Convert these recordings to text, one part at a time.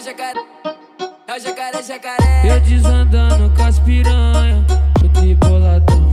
É o jacaré, jacaré. Eu desandando com as piranha, eu te boladão.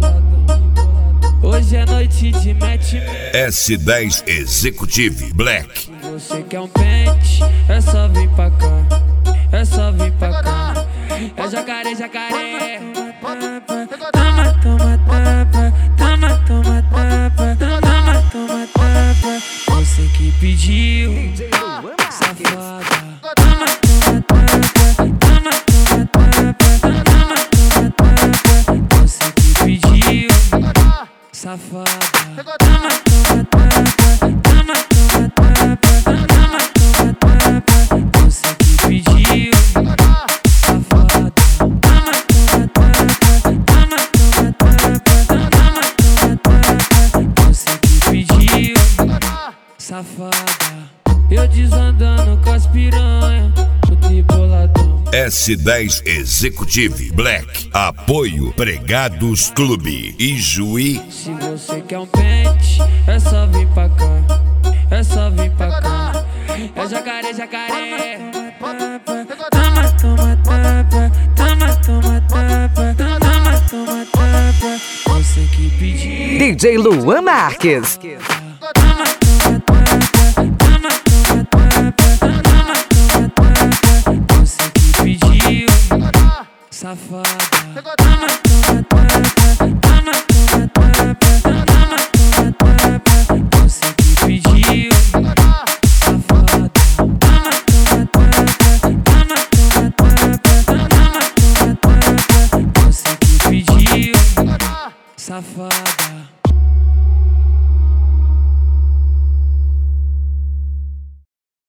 Hoje é noite de match. S10 Executive Black. Você quer um pente, é só vir pra cá. É só vir pra cá. É jacaré, jacaré. Toma, toma, tapa. Toma, toma, tapa. Toma, toma, tapa. Você que pediu, safada. Toma, toma, tapa. Toma, toma, tapa. Toma, toma, tapa. Você que pediu, safada. Toma, toma, tapa. Toma, toma, tapa. Toma, toma, tapa. Você que pediu, safada. Toma, toma, tapa. Toma, toma, tapa. Toma, toma, tapa. Você que pediu, safada. Eu desandando com as piranha, eu te boladão. S10 Executive Black. Apoio Pregados Clube Ijuí. Se você quer um pente, é só vir pra cá. É só vir pra cá. É jacaré, jacaré. Toma, toma, tapa. Toma, toma, tapa. Toma, toma, tapa. Você que pediu. DJ Luan Marques. Toma, toma, tapa. Toma, toma, tapa. Toma, toma, tapa. Você que pediu, safada. Toma, toma, tapa. Toma,